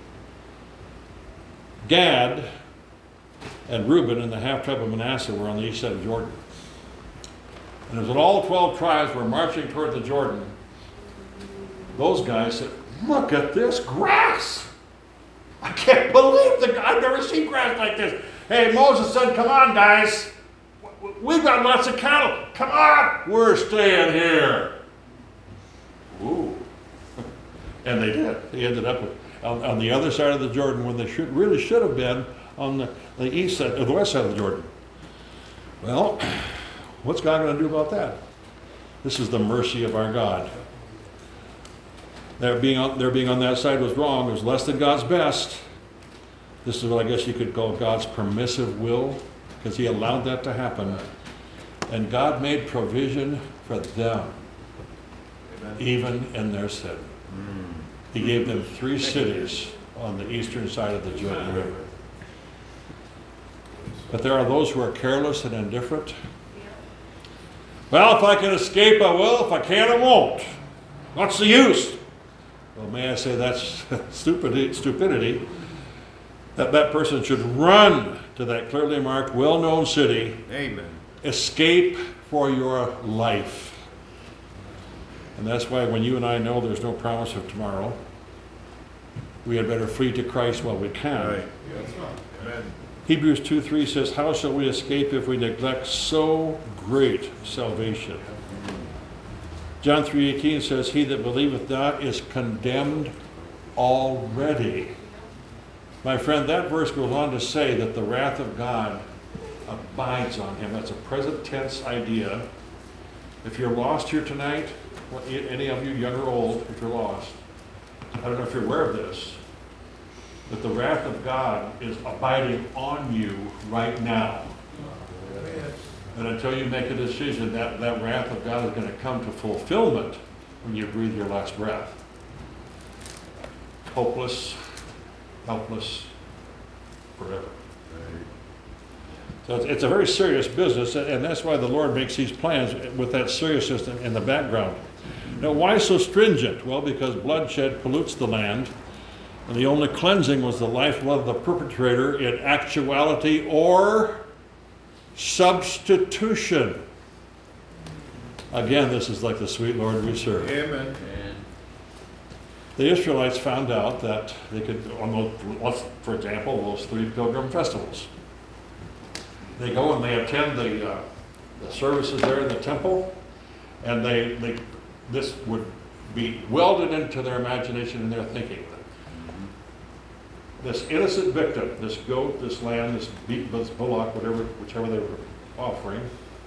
Gad and Reuben and the half-tribe of Manasseh were on the east side of Jordan. And as all twelve tribes were marching toward the Jordan, those guys said, look at this grass. I can't believe the I've never seen grass like this. Hey, Moses said, come on, guys. We've got lots of cattle. Come on. We're staying here. Ooh. And they did. They ended up with, on, on the other side of the Jordan when they should, really should have been on the, the east side, or the west side of the Jordan. Well, what's God going to do about that? This is the mercy of our God. Their being on, their being on that side was wrong. It was less than God's best. This is what I guess you could call God's permissive will. because he allowed that to happen. And God made provision for them, even in their sin. He gave them three cities on the eastern side of the Jordan River. But there are those who are careless and indifferent. Well, if I can escape, I will. If I can't, I won't. What's the use? Well, may I say that's stupidity, stupidity. That that person should run to that clearly marked, well-known city. Amen. Escape for your life. And that's why when you and I know there's no promise of tomorrow, we had better flee to Christ while we can. Right. Amen. Hebrews two three says, how shall we escape if we neglect so great salvation? John three eighteen says, he that believeth not is condemned already. My friend, that verse goes on to say that the wrath of God abides on him. That's a present tense idea. If you're lost here tonight, any of you, young or old, if you're lost, I don't know if you're aware of this, that the wrath of God is abiding on you right now. And until you make a decision, that, that wrath of God is going to come to fulfillment when you breathe your last breath. Hopeless, helpless, forever. So it's, it's a very serious business, and that's why the Lord makes these plans with that seriousness in, in the background. Now, why so stringent? Well, because bloodshed pollutes the land, and the only cleansing was the lifeblood of the perpetrator in actuality or substitution. Again, this is like the sweet Lord we serve. Amen. The Israelites found out that they could, on those, let's, for example, those three pilgrim festivals. They go and they attend the, uh, the services there in the temple, and they, they this would be welded into their imagination and their thinking. This innocent victim, this goat, this lamb, this beef, this bullock, whatever, whichever they were offering,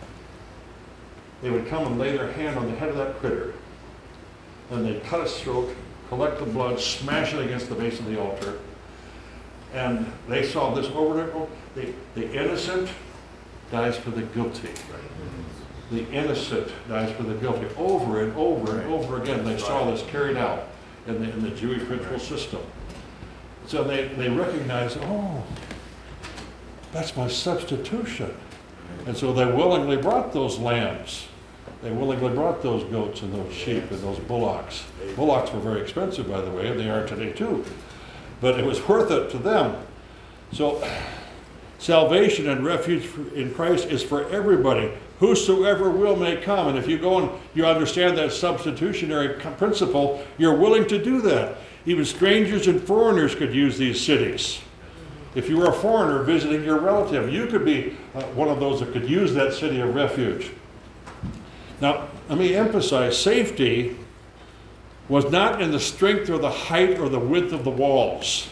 they would come and lay their hand on the head of that critter, and they'd cut its throat, collect the blood, smash it against the base of the altar, and they saw this over and over. The, the innocent dies for the guilty. The innocent dies for the guilty. Over and over and over again, they saw this carried out in the, in the Jewish ritual system. So they, they recognized, oh, that's my substitution. And so they willingly brought those lambs. They willingly brought those goats and those sheep and those bullocks. Bullocks were very expensive, by the way, and they are today too. But it was worth it to them. So salvation and refuge in Christ is for everybody. Whosoever will may come. And if you go and you understand that substitutionary principle, you're willing to do that. Even strangers and foreigners could use these cities. If you were a foreigner visiting your relative, you could be uh, one of those that could use that city of refuge. Now, let me emphasize, safety was not in the strength or the height or the width of the walls.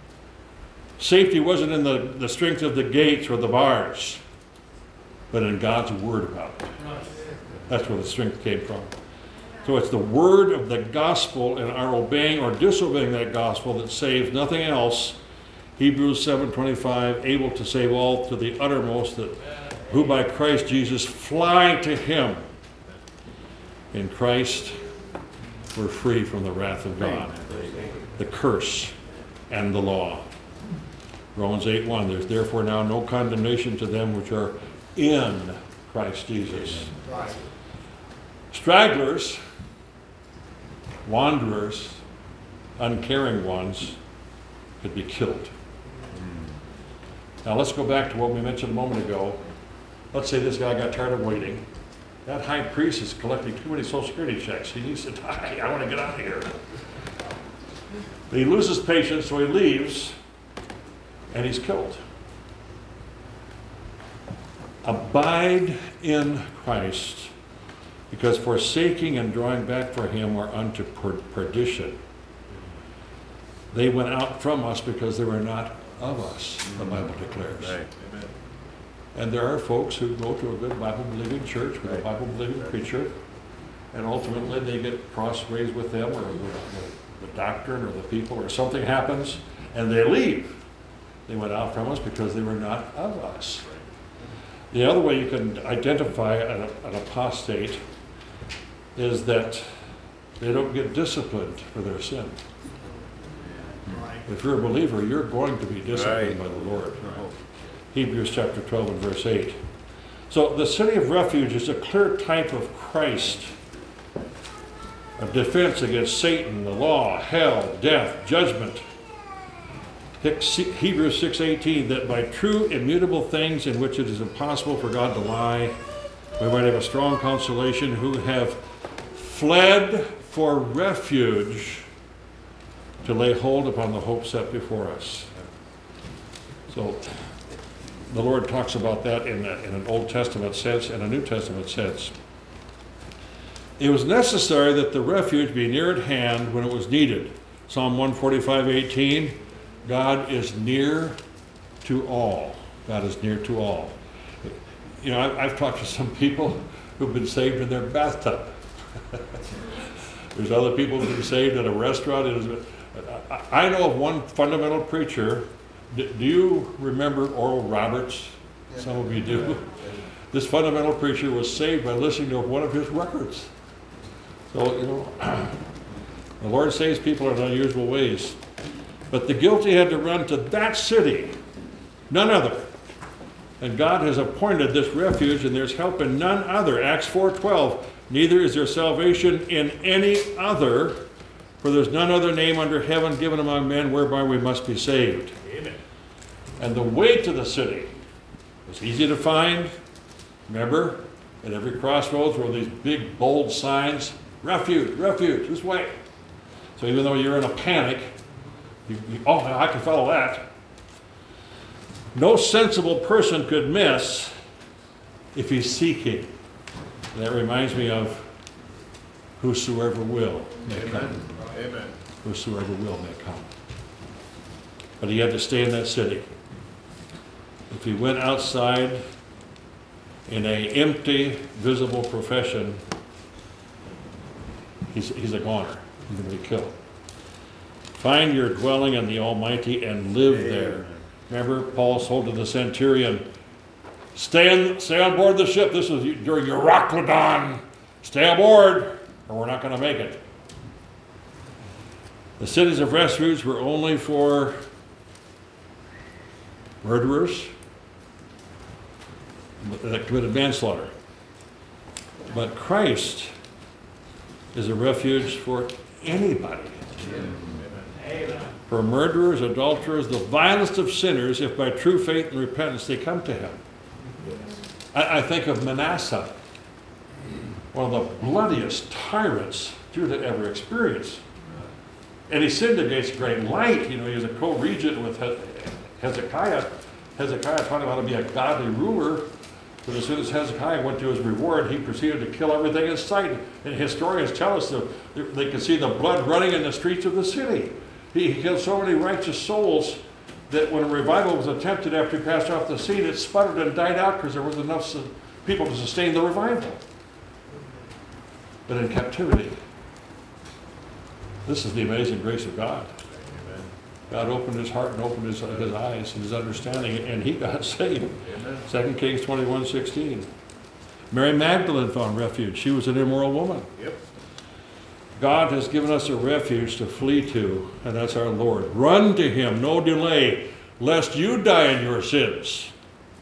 Safety wasn't in the, the strength of the gates or the bars, but in God's word about it. That's where the strength came from. So it's the word of the gospel and our obeying or disobeying that gospel that saves, nothing else. Hebrews seven twenty-five, able to save all to the uttermost, that who by Christ Jesus fly to him. In Christ, we're free from the wrath of God, the curse, and the law. Romans eight one, there's therefore now no condemnation to them which are in Christ Jesus. Stragglers, wanderers, uncaring ones could be killed. Now let's go back to what we mentioned a moment ago. Let's say this guy got tired of waiting. That high priest is collecting too many Social Security checks. He needs to die. I want to get out of here. He loses patience, so he leaves, and he's killed. Abide in Christ, because forsaking and drawing back for him are unto per- perdition. They went out from us because they were not of us, the Bible declares. Right. And there are folks who go to a good Bible-believing church with a Bible-believing preacher, and ultimately they get cross-raised with them, or the, the doctrine, or the people, or something happens, and they leave. They went out from us because they were not of us. The other way you can identify an, an apostate is that they don't get disciplined for their sin. If you're a believer, you're going to be disciplined Right. by the Lord. Hebrews chapter twelve and verse eight. So the city of refuge is a clear type of Christ, a defense against Satan, the law, hell, death, judgment. Hebrews six eighteen, that by true immutable things in which it is impossible for God to lie, we might have a strong consolation who have fled for refuge to lay hold upon the hope set before us. So the Lord talks about that in, a, in an Old Testament sense and a New Testament sense. It was necessary that the refuge be near at hand when it was needed. Psalm one forty-five eighteen, God is near to all. God is near to all. You know, I've, I've talked to some people who've been saved in their bathtub. There's other people who've been saved at a restaurant. It is, I I know of one fundamental preacher. Do you remember Oral Roberts? Some of you do. This fundamental preacher was saved by listening to one of his records. So, you know, the Lord saves people in unusual ways. But the guilty had to run to that city, none other. And God has appointed this refuge, and there's help in none other. Acts four twelve, neither is there salvation in any other, for there's none other name under heaven given among men whereby we must be saved. Amen. And the way to the city was easy to find. Remember, at every crossroads were these big, bold signs, refuge, refuge, this way. So even though you're in a panic, you, you, oh, I can follow that. No sensible person could miss if he's seeking. And that reminds me of whosoever will may come. Amen. Whosoever will may come. But he had to stay in that city. If he went outside in a empty, visible profession, he's, he's a goner. He's going to be killed. Find your dwelling in the Almighty and live there. Remember, Paul told to the centurion, stay, in, stay on board the ship. This is during your Euroclydon. Stay aboard, or we're not going to make it. The cities of refuge were only for murderers that committed manslaughter. But Christ is a refuge for anybody. Amen. For murderers, adulterers, the vilest of sinners, if by true faith and repentance they come to him. I, I think of Manasseh, one of the bloodiest tyrants Judah ever experienced. And he sinned against great light. You know, he was a co-regent with Hezekiah. Hezekiah taught him how to be a godly ruler. But as soon as Hezekiah went to his reward, he proceeded to kill everything in sight. And historians tell us that they could see the blood running in the streets of the city. He killed so many righteous souls that when a revival was attempted after he passed off the scene, it sputtered and died out because there wasn't enough people to sustain the revival. But in captivity, this is the amazing grace of God. Amen. God opened his heart and opened his, his eyes and his understanding, and he got saved. Amen. Second Kings twenty-one sixteen. Mary Magdalene found refuge. She was an immoral woman. Yep. God has given us a refuge to flee to, and that's our Lord. Run to him, no delay, lest you die in your sins.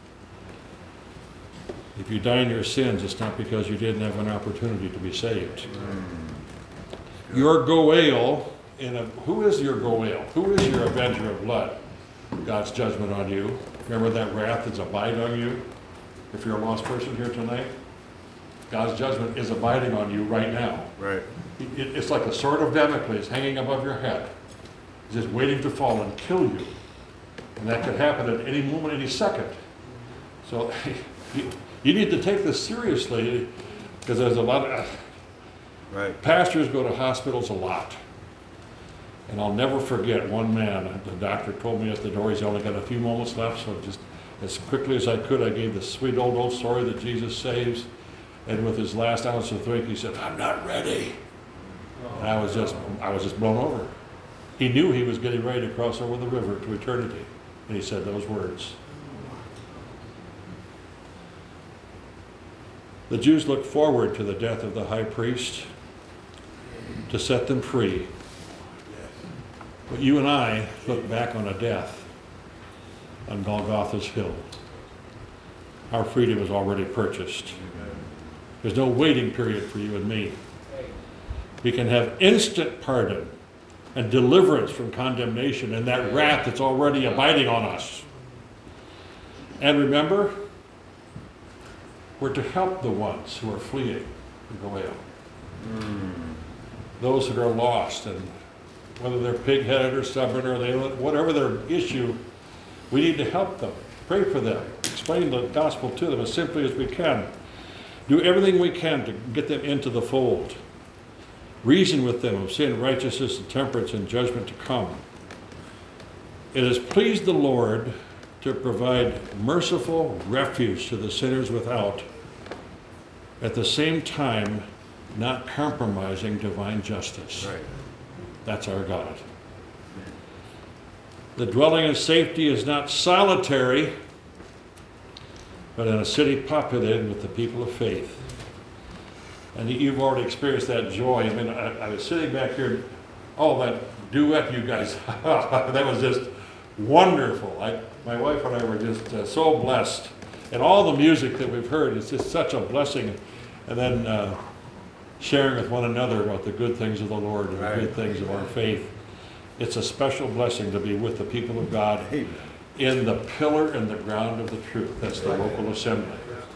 If you die in your sins, it's not because you didn't have an opportunity to be saved. Mm. Your Goel, in a, who is your Goel? Who is your avenger of blood? God's judgment on you. Remember that wrath that's abiding on you? If you're a lost person here tonight, God's judgment is abiding on you right now. Right. It, it's like a sword of Damocles hanging above your head. It's just waiting to fall and kill you. And that could happen at any moment, any second. So you, you need to take this seriously, because there's a lot of... Uh, right. Pastors go to hospitals a lot. And I'll never forget one man, the doctor told me at the door he's only got a few moments left, so just as quickly as I could, I gave the sweet old old story that Jesus saves. And with his last ounce of drink, he said, I'm not ready. And I was just, I was just blown over. He knew he was getting ready to cross over the river to eternity. And he said those words. The Jews looked forward to the death of the high priest to set them free. But you and I look back on a death on Golgotha's hill. Our freedom is already purchased. There's no waiting period for you and me. We can have instant pardon and deliverance from condemnation and that wrath that's already abiding on us. And remember, we're to help the ones who are fleeing from Goel. Mm. Those that are lost, and whether they're pig-headed or stubborn or they, whatever their issue, we need to help them, pray for them, explain the gospel to them as simply as we can. Do everything we can to get them into the fold. Reason with them of sin, righteousness, and temperance, and judgment to come. It has pleased the Lord to provide merciful refuge to the sinners without, at the same time not compromising divine justice. Right. That's our God. The dwelling in safety is not solitary, but in a city populated with the people of faith. And you've already experienced that joy. I mean, I, I was sitting back here, oh, that duet you guys, that was just wonderful. I, my wife and I were just uh, so blessed. And all the music that we've heard is just such a blessing. And then uh, sharing with one another about the good things of the Lord and Right. the good things of our faith. It's a special blessing to be with the people of God Amen. in the pillar and the ground of the truth. That's the local assembly.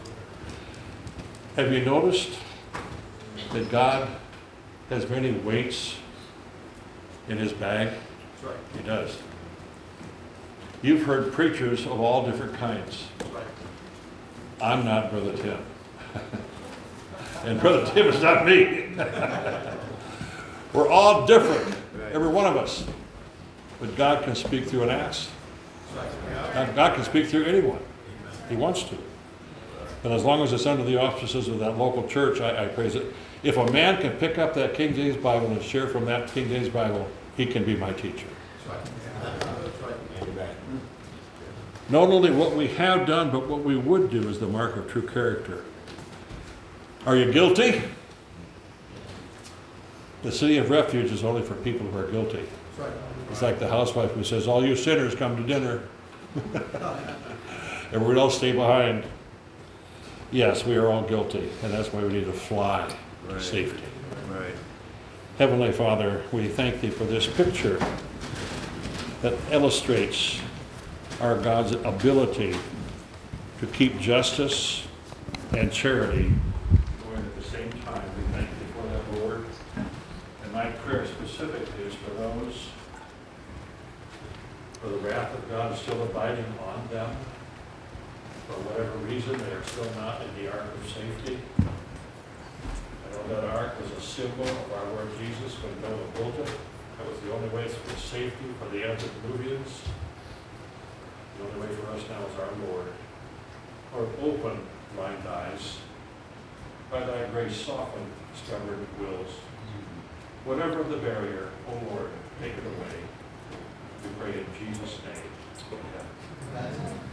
Have you noticed that God has many weights in his bag? That's right. He does. You've heard preachers of all different kinds. That's right. I'm not Brother Tim. And Brother Tim is not me. We're all different, every one of us. But God can speak through an ass. God, God can speak through anyone. He wants to. And as long as it's under the auspices of that local church, I, I praise it. If a man can pick up that King James Bible and share from that King James Bible, he can be my teacher. Not only what we have done, but what we would do is the mark of true character. Are you guilty? The city of refuge is only for people who are guilty. It's like the housewife who says, all you sinners come to dinner. Everyone else stay behind. Yes, we are all guilty, and that's why we need to fly to Right. safety. Right. Heavenly Father, we thank thee for this picture that illustrates our God's ability to keep justice and charity going at the same time. We thank thee for that, Lord. And my prayer specifically is for those, for the wrath of God is still abiding on them. For whatever reason, they are still not in the ark of safety. I know that ark was a symbol of our Lord Jesus when Noah built it. That was the only way for safety for the antediluvians. The only way for us now is our Lord. Lord, open blind eyes. By thy grace, soften stubborn wills. Whatever the barrier, O Lord, take it away. We pray in Jesus' name. Amen.